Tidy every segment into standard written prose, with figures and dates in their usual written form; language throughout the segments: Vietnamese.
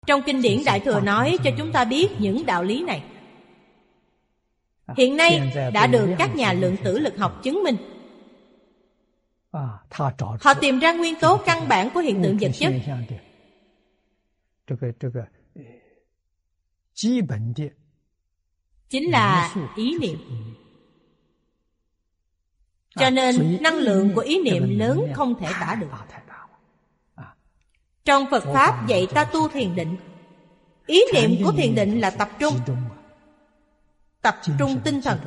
Trong kinh điển Đại Thừa nói cho chúng ta biết những đạo lý này. Hiện nay đã được các nhà lượng tử lực học chứng minh. Họ tìm ra nguyên tố căn bản của hiện tượng vật chất. Chính là ý niệm. Cho nên năng lượng của ý niệm lớn không thể tả được. Trong Phật Pháp dạy ta tu thiền định. Ý niệm của thiền định là tập trung. Tập trung tinh thần.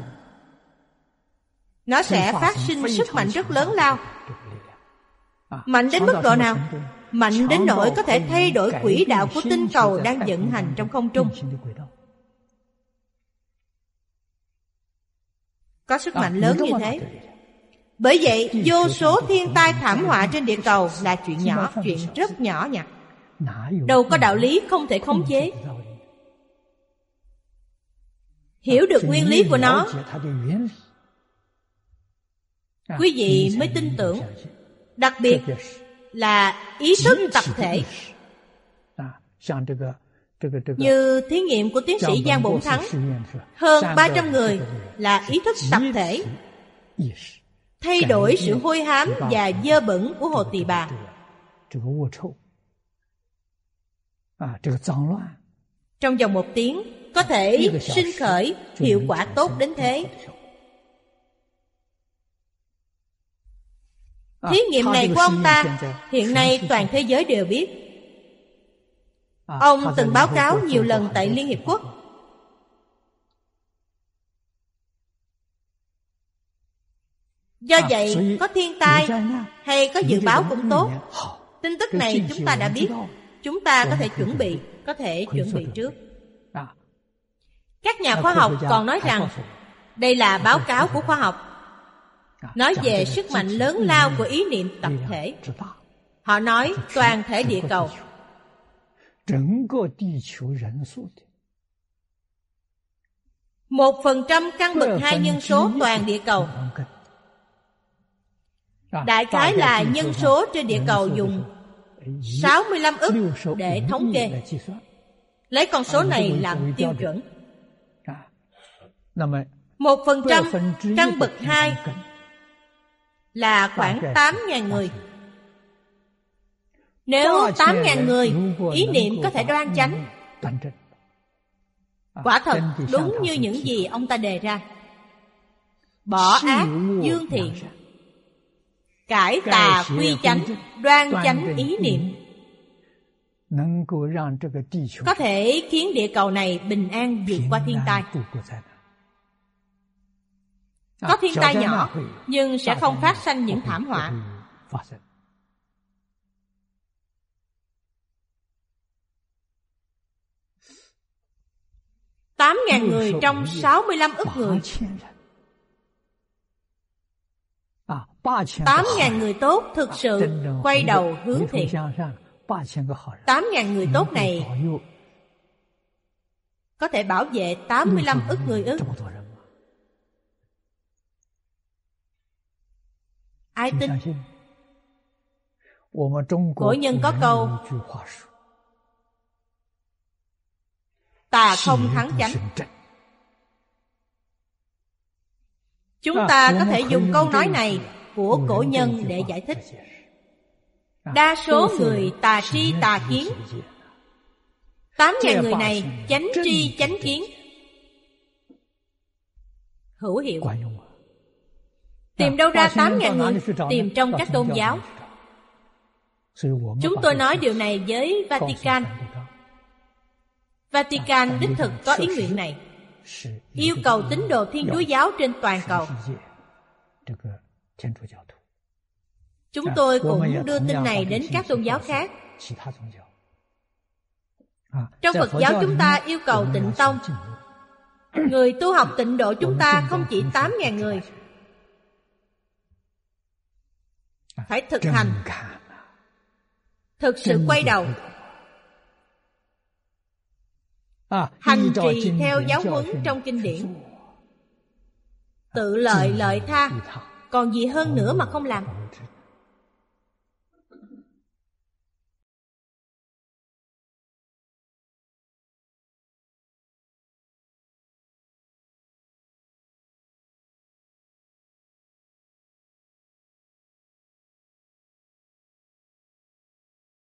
Nó sẽ phát sinh sức mạnh rất lớn lao. Mạnh đến mức độ nào? Mạnh đến nỗi có thể thay đổi quỹ đạo của tinh cầu đang vận hành trong không trung. Có sức mạnh lớn như thế. Bởi vậy vô số thiên tai thảm họa trên địa cầu là chuyện nhỏ, chuyện rất nhỏ nhặt. Đâu có đạo lý không thể khống chế. Hiểu được nguyên lý của nó, quý vị mới tin tưởng. Đặc biệt là ý thức tập thể. Như thí nghiệm của tiến sĩ Giang Bổn Thắng, hơn 300 người là ý thức tập thể, thay đổi sự hôi hám và dơ bẩn của Hồ Tỳ Bà. Trong vòng 1 tiếng có thể sinh khởi hiệu quả tốt đến thế. Thí nghiệm này của ông ta hiện nay toàn thế giới đều biết. Ông từng báo cáo nhiều lần tại Liên Hiệp Quốc. Do vậy có thiên tai hay có dự báo cũng tốt. Tin tức này chúng ta đã biết. Chúng ta có thể chuẩn bị trước. Các nhà khoa học còn nói rằng đây là báo cáo của khoa học, nói về sức mạnh lớn lao của ý niệm tập thể. Họ nói toàn thể địa cầu, 1% căn bậc 2 nhân số toàn địa cầu. Đại khái là nhân số trên địa cầu dùng 65 ức để thống kê. Lấy con số này làm tiêu chuẩn. 1% căn bậc 2 là khoảng 8.000 người. Nếu 8.000 người ý niệm có thể đoan chánh, quả thật đúng như những gì ông ta đề ra. Bỏ ác dương thiện, cải tà quy chánh, đoan chánh ý niệm, có thể khiến địa cầu này bình an vượt qua thiên tai. Có thiên tai nhỏ, nhưng sẽ không phát sinh những thảm họa. Tám ngàn người trong 65 ức người. 8.000 người tốt thực sự quay đầu hướng thiện. 8.000 người tốt này có thể bảo vệ 85 ức người ư? Ai tin? Cổ nhân có câu tà không thắng chánh. Chúng ta có thể dùng câu nói này của cổ nhân để giải thích. Đa số người tà tri tà kiến. 8.000 người này chánh tri chánh kiến, hữu hiệu. Tìm đâu ra 8.000 người? Tìm trong các tôn giáo. Chúng tôi nói điều này với Vatican. Vatican đích thực có ý nguyện này, yêu cầu tín đồ Thiên Chúa giáo trên toàn cầu. Chúng tôi cũng đưa tin này đến các tôn giáo khác. Trong Phật giáo chúng ta yêu cầu Tịnh Tông. Người tu học tịnh độ chúng ta không chỉ 8.000 người. Phải thực hành, thực sự quay đầu, hành trì theo giáo huấn trong kinh điển. Tự lợi lợi tha, còn gì hơn nữa mà không làm.